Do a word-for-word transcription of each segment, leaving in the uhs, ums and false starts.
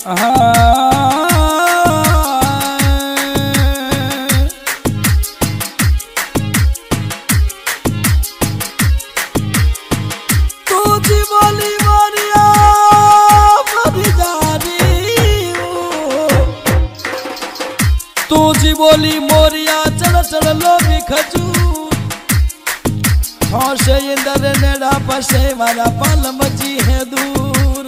बोली मोरिया चढ़ चढ़ लोगी खजूर से इंदर नेड़ा पसे वाला पल मची है दूर।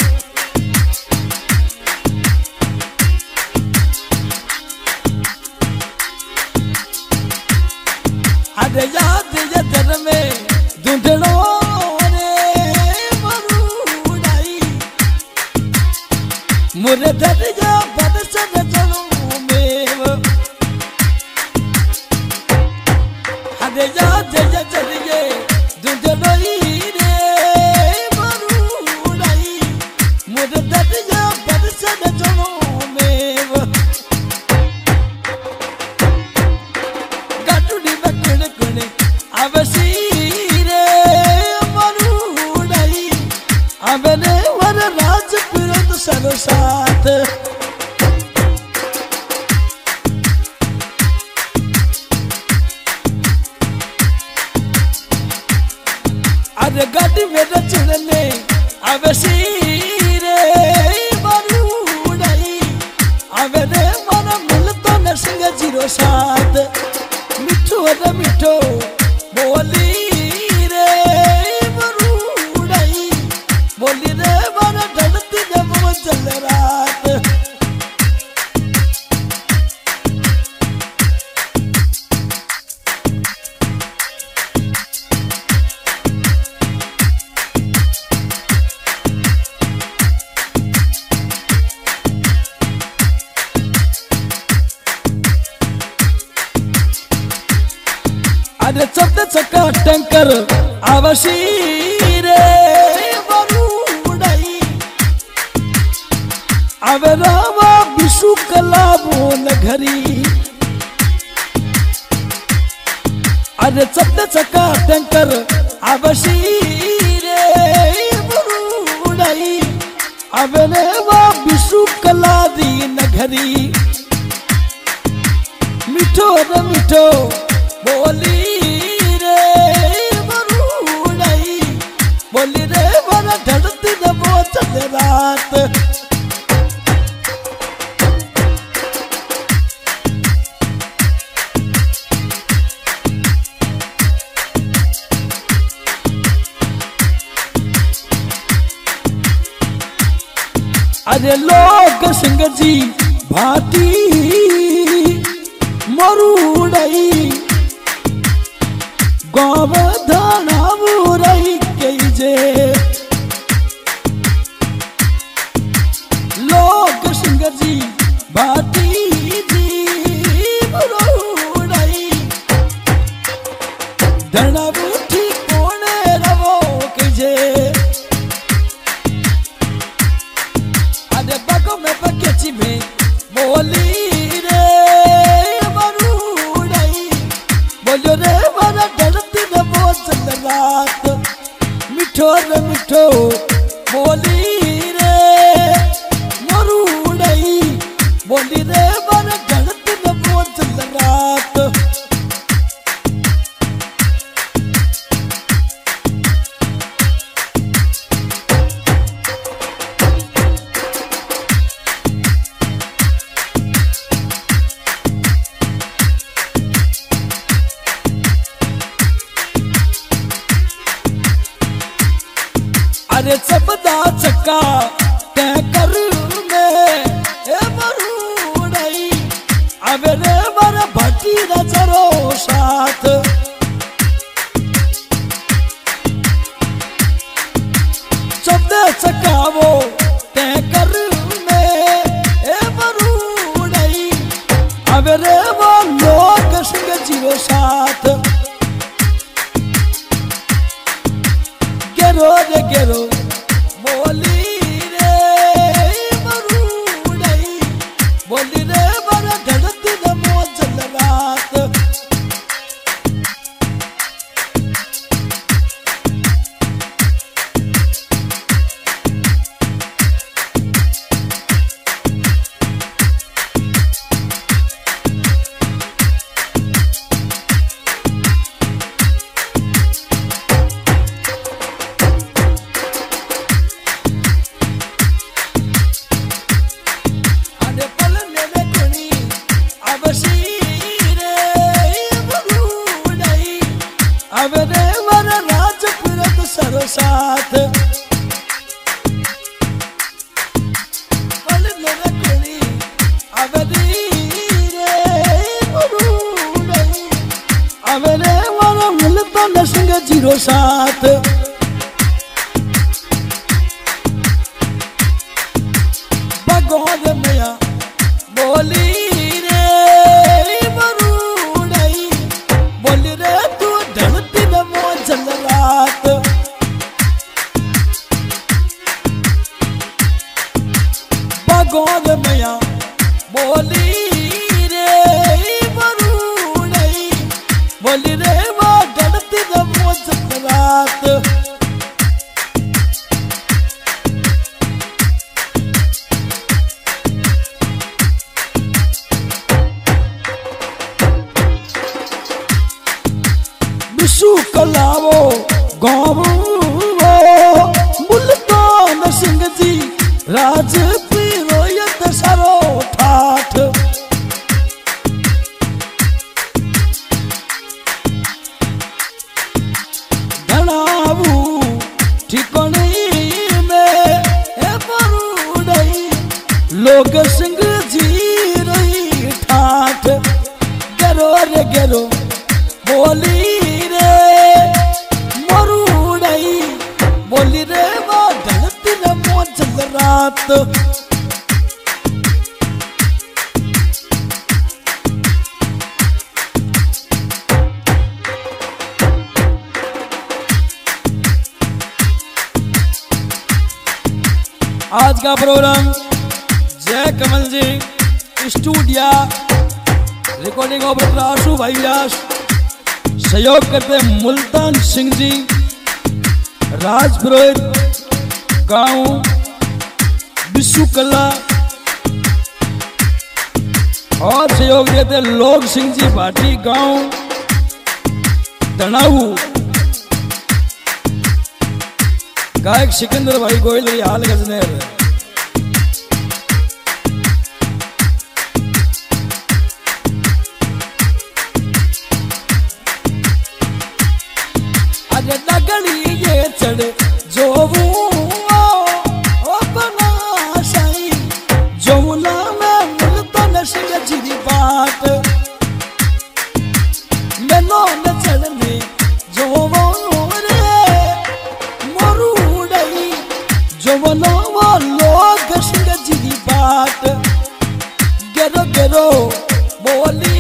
अरे याद जतर में ढूंढनो रे मरूड़ाई मुरे दरिया बरसन चलो मेव। अरे याद जतर ये ढूंढनो रे मरूड़ाई मुरे दरिया बरसन चलो मेव। गाटुड़ी बकड़ कुड़े अवसी रे मरूड़ाई अबने वर राज पिरत सरो साथ। अरे गाड़ी में चढ़ने अवसी रे मरूड़ाई अबने वर मिलतो न सिंह जीरो साथ। मिठो रे मिठो बोली रे मरूड़ाई बोली रे वर ढलती जब वो चल रात। अरे चलते चक्का टंकर आवशी रे मरूड़ाई अब रावा विशु कला बोल घरी। अरे चलते चक्का टंकर आवशी रे मरूड़ाई अब रावा विशु कला दीन घरी। मिठो रे मिठो बोली रे मरूड़ाई बोली रे वर ढलती जब वो चल रात। अरे लोग सिंह जी भाटी मरूड़ाई गाँव धाना बुराई कई जे लोग सिंह जी भाटी जी मरूड़ाई धना बूठी कोने रवो कई जे। अरे बगो में बकेची में बोली रे मरूड़ाई बोलो रे वर ढलती जब वो चल रात। मिठो रे मिठो बोली रे मरूड़ाई बोली रे वर ढलती जब वो चल रात। अरे सबदा चक्का टैकर में ए मरूड़ाई अब रे वर भटी न चरो साथ। सबदा चक्का वो टैकर में ए मरूड़ाई अब रे वो लोग सिंह जीरो साथ। गेरो रे गेरो बोली रे रो साथ भगवान मैया बोली रे मरूड़ई बोली रे तू ढलती न मोचल रात भगवान मैया बोली रे मरूड़ई बोली रे वो ढलती न मोचल रात कलावो गाँव मुल्तान सिंह जी राज पीरोयत सरो ठाठ धनावू ठिकानी में मरूड़ई लोग सिंह जी रही ठाठ गेरो रे गेरो बोली बोली रे वो ढलती न मोचल रात आज का प्रोग्राम जय Kamal ji studio recording operator Ashu भाई व्यास सहयोग करते मुल्तान सिंह जी राज पुरोहित गांव विश्व कला और सहयोग देते लोग सिंह जी भाटी गांव तनाऊ गायक सिकंदर भाई गोयल हाल गजनेर अरे नगली ये चढ़े जो अपना साई जमुना में मिलता नशे जिरी बाट मैनो न चढ़ने जो रे मरूड़ई जमुना वो लोग सिंह जिरी बाट गेरो गेरो बोली